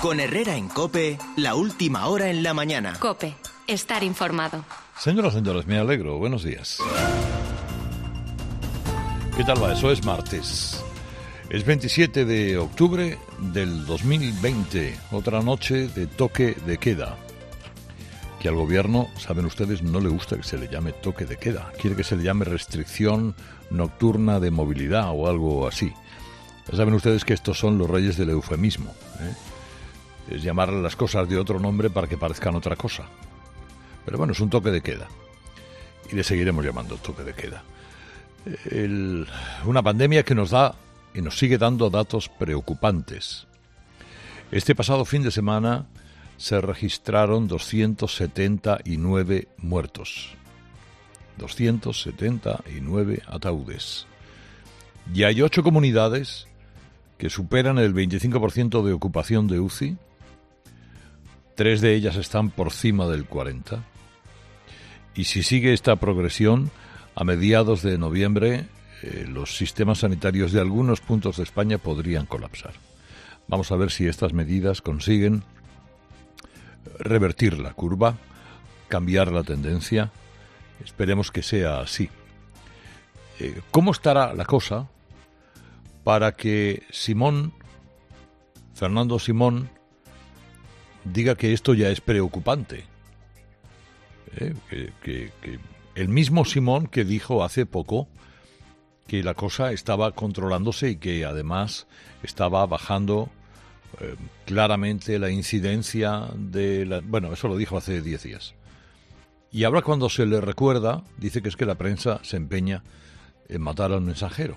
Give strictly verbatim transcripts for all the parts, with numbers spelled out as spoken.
Con Herrera en COPE, la última hora en la mañana. COPE, estar informado. Señoras y señores, me alegro. Buenos días. ¿Qué tal va? Eso es martes. Es veintisiete de octubre del dos mil veinte. Otra noche de toque de queda. Que al gobierno, saben ustedes, no le gusta que se le llame toque de queda. Quiere que se le llame restricción nocturna de movilidad o algo así. Ya saben ustedes que estos son los reyes del eufemismo, ¿eh? Es llamarle las cosas de otro nombre para que parezcan otra cosa. Pero bueno, es un toque de queda. Y le seguiremos llamando toque de queda. El, una pandemia que nos da y nos sigue dando datos preocupantes. Este pasado fin de semana se registraron doscientos setenta y nueve muertos. doscientos setenta y nueve ataúdes. Y hay ocho comunidades que superan el veinticinco por ciento de ocupación de U C I. Tres de ellas están por cima del cuarenta por ciento. Y si sigue esta progresión, a mediados de noviembre, eh, los sistemas sanitarios de algunos puntos de España podrían colapsar. Vamos a ver si estas medidas consiguen revertir la curva, cambiar la tendencia. Esperemos que sea así. Eh, ¿Cómo estará la cosa para que Simón, Fernando Simón, diga que esto ya es preocupante? Eh, que, que, que el mismo Simón que dijo hace poco que la cosa estaba controlándose y que además estaba bajando eh, claramente la incidencia de la... Bueno, eso lo dijo hace diez días. Y ahora cuando se le recuerda, dice que es que la prensa se empeña en matar al mensajero.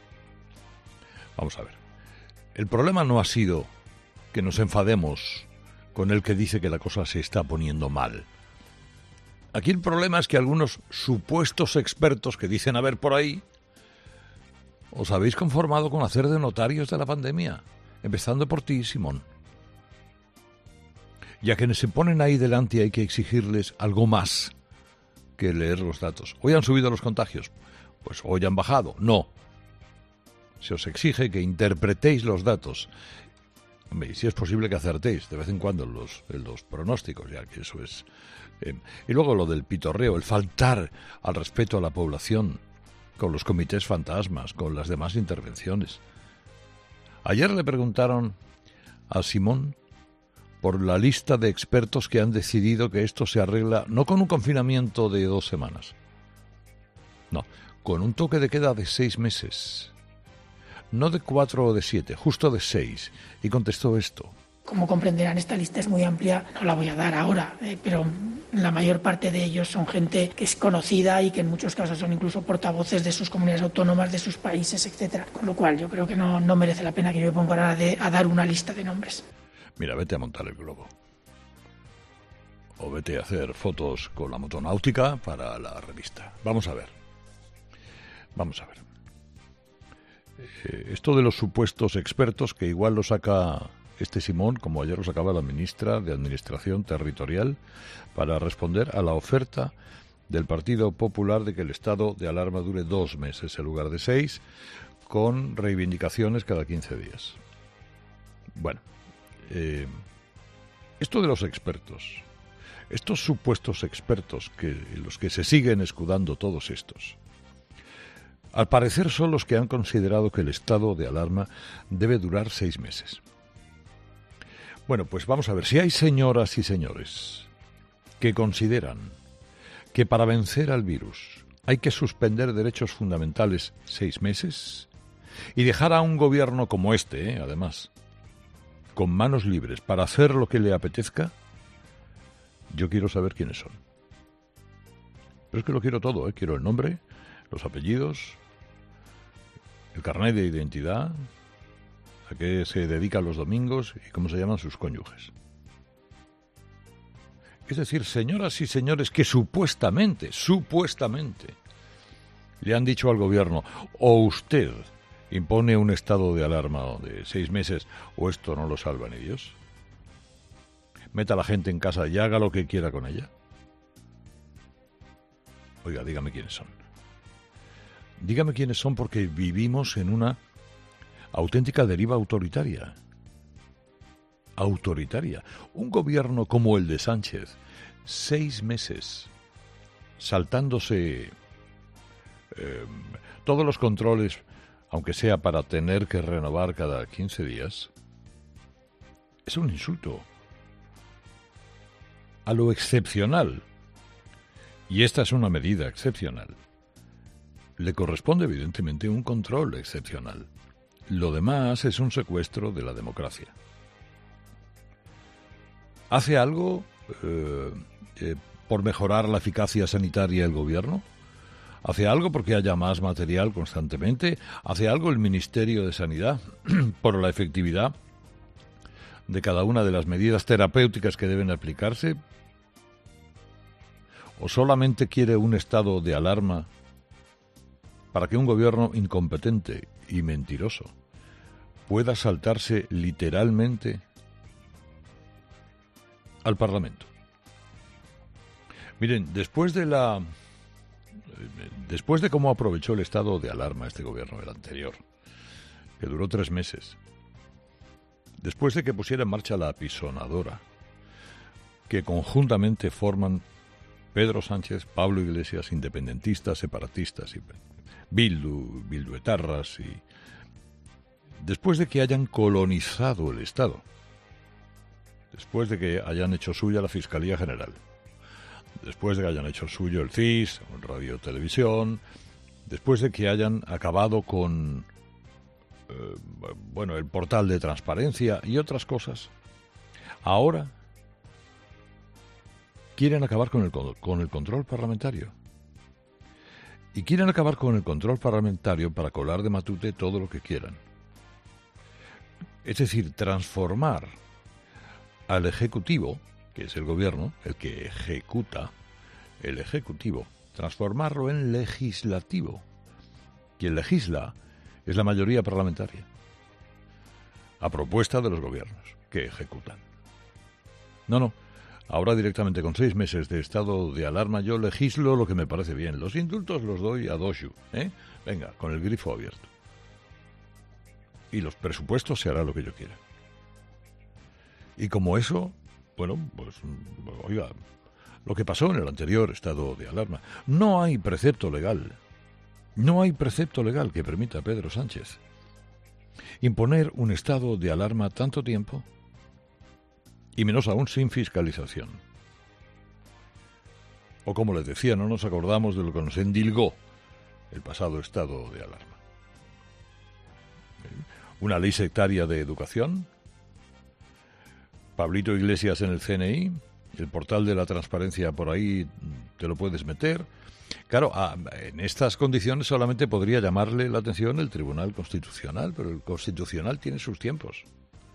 Vamos a ver. El problema no ha sido que nos enfademos con el que dice que la cosa se está poniendo mal. Aquí el problema es que algunos supuestos expertos que dicen haber por ahí, os habéis conformado con hacer de notarios de la pandemia, empezando por ti, Simón. Y a quienes se ponen ahí delante hay que exigirles algo más que leer los datos. ¿Hoy han subido los contagios? Pues hoy han bajado. No. Se os exige que interpretéis los datos. Hombre, y si es posible que acertéis de vez en cuando en los, en los pronósticos, ya que eso es... Eh, y luego lo del pitorreo, el faltar al respeto a la población, con los comités fantasmas, con las demás intervenciones. Ayer le preguntaron a Simón por la lista de expertos que han decidido que esto se arregla no con un confinamiento de dos semanas, no, con un toque de queda de seis meses. No de cuatro o de siete, justo de seis. Y contestó esto. Como comprenderán, esta lista es muy amplia, no la voy a dar ahora, eh, pero la mayor parte de ellos son gente que es conocida y que en muchos casos son incluso portavoces de sus comunidades autónomas, de sus países, etcétera. Con lo cual yo creo que no, no merece la pena que yo me ponga ahora de, a dar una lista de nombres. Mira, vete a montar el globo. O vete a hacer fotos con la motonáutica para la revista. Vamos a ver. Vamos a ver. Eh, esto de los supuestos expertos, que igual lo saca este Simón, como ayer lo sacaba la ministra de Administración Territorial, para responder a la oferta del Partido Popular de que el estado de alarma dure dos meses en lugar de seis, con reivindicaciones cada quince días. Bueno, eh, esto de los expertos, estos supuestos expertos, que los que se siguen escudando todos estos, al parecer son los que han considerado que el estado de alarma debe durar seis meses. Bueno, pues vamos a ver, si hay señoras y señores que consideran que para vencer al virus hay que suspender derechos fundamentales seis meses y dejar a un gobierno como este, ¿eh? además, con manos libres para hacer lo que le apetezca, yo quiero saber quiénes son. Pero es que lo quiero todo, ¿eh? Quiero el nombre, los apellidos, el carnet de identidad, a qué se dedican los domingos y cómo se llaman sus cónyuges. Es decir, señoras y señores que supuestamente, supuestamente, le han dicho al gobierno, o usted impone un estado de alarma de seis meses, o esto no lo salva ni Dios. Meta a la gente en casa y haga lo que quiera con ella. Oiga, dígame quiénes son. Dígame quiénes son, porque vivimos en una auténtica deriva autoritaria. autoritaria. Un gobierno como el de Sánchez, seis meses saltándose eh, todos los controles, aunque sea para tener que renovar cada quince días, es un insulto a lo excepcional. Y esta es una medida excepcional. Le corresponde evidentemente un control excepcional. Lo demás es un secuestro de la democracia. ¿Hace algo eh, eh, por mejorar la eficacia sanitaria el gobierno? ¿Hace algo porque haya más material constantemente? ¿Hace algo el Ministerio de Sanidad por la efectividad de cada una de las medidas terapéuticas que deben aplicarse? ¿O solamente quiere un estado de alarma para que un gobierno incompetente y mentiroso pueda saltarse literalmente al Parlamento? Miren, después de la después de cómo aprovechó el estado de alarma este gobierno, el anterior, que duró tres meses, después de que pusiera en marcha la apisonadora, que conjuntamente forman Pedro Sánchez, Pablo Iglesias, independentistas, separatistas, y Bildu, bilduetarras, y después de que hayan colonizado el Estado, después de que hayan hecho suya la Fiscalía General, después de que hayan hecho suyo el C I S, Radio Televisión, después de que hayan acabado con eh, bueno, el portal de transparencia y otras cosas, ahora quieren acabar con el, con el control parlamentario. Y quieren acabar con el control parlamentario para colar de matute todo lo que quieran. Es decir, transformar al Ejecutivo, que es el gobierno, el que ejecuta, el Ejecutivo, transformarlo en legislativo. Quien legisla es la mayoría parlamentaria, a propuesta de los gobiernos, que ejecutan. No, no. Ahora directamente con seis meses de estado de alarma yo legislo lo que me parece bien. Los indultos los doy a doshu, ¿eh? Venga, con el grifo abierto. Y los presupuestos se hará lo que yo quiera. Y como eso, bueno, pues, oiga, lo que pasó en el anterior estado de alarma. No hay precepto legal, no hay precepto legal que permita a Pedro Sánchez imponer un estado de alarma tanto tiempo, y menos aún sin fiscalización. O como les decía, no nos acordamos de lo que nos endilgó el pasado estado de alarma. Una ley sectaria de educación, Pablito Iglesias en el C N I, el portal de la transparencia por ahí te lo puedes meter. Claro, a, en estas condiciones solamente podría llamarle la atención el Tribunal Constitucional, pero el Constitucional tiene sus tiempos.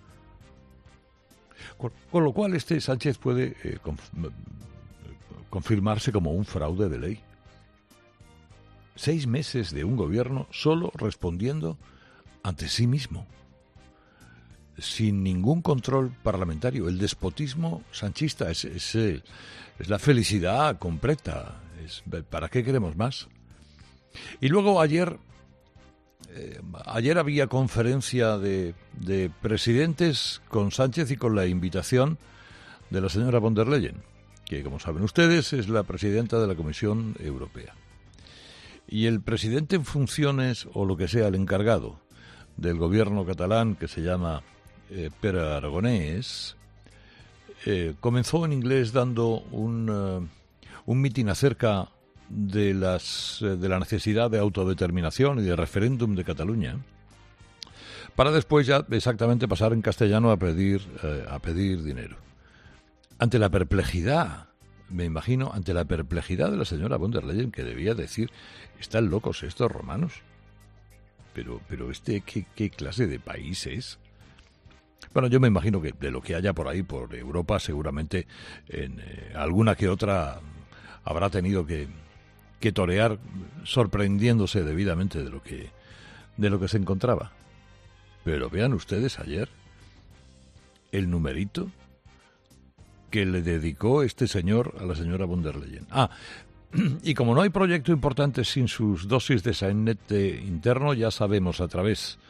Con, con lo cual este Sánchez puede eh, conf, confirmarse como un fraude de ley. Seis meses de un gobierno solo respondiendo ante sí mismo, sin ningún control parlamentario. El despotismo sanchista es, es, es la felicidad completa. Es, ¿para qué queremos más? Y luego ayer... Eh, ayer había conferencia de, de presidentes con Sánchez y con la invitación de la señora von der Leyen, que, como saben ustedes, es la presidenta de la Comisión Europea. Y el presidente en funciones, o lo que sea, el encargado del gobierno catalán, que se llama eh, Pere Aragonès, eh, comenzó en inglés dando un, uh, un mitin acerca de las de la necesidad de autodeterminación y de referéndum de Cataluña, para después ya exactamente pasar en castellano a pedir eh, a pedir dinero. Ante la perplejidad, me imagino, ante la perplejidad de la señora von der Leyen, que debía decir: están locos estos romanos. Pero pero este qué, qué clase de país es. Bueno, yo me imagino que de lo que haya por ahí por Europa, seguramente en eh, alguna que otra habrá tenido que que torear, sorprendiéndose debidamente de lo que de lo que se encontraba. Pero vean ustedes ayer el numerito que le dedicó este señor a la señora von der Leyen. Ah, y como no hay proyecto importante sin sus dosis de sainete interno, ya sabemos a través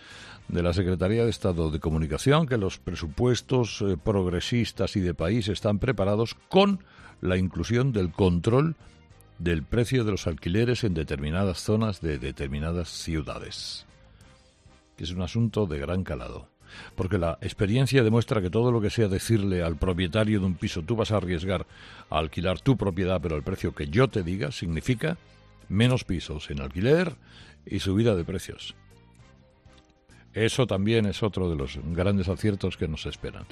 de la Secretaría de Estado de Comunicación que los presupuestos eh, progresistas y de país están preparados con la inclusión del control del precio de los alquileres en determinadas zonas de determinadas ciudades, que es un asunto de gran calado, porque la experiencia demuestra que todo lo que sea decirle al propietario de un piso tú vas a arriesgar a alquilar tu propiedad pero al precio que yo te diga, significa menos pisos en alquiler y subida de precios. Eso también es otro de los grandes aciertos que nos esperan.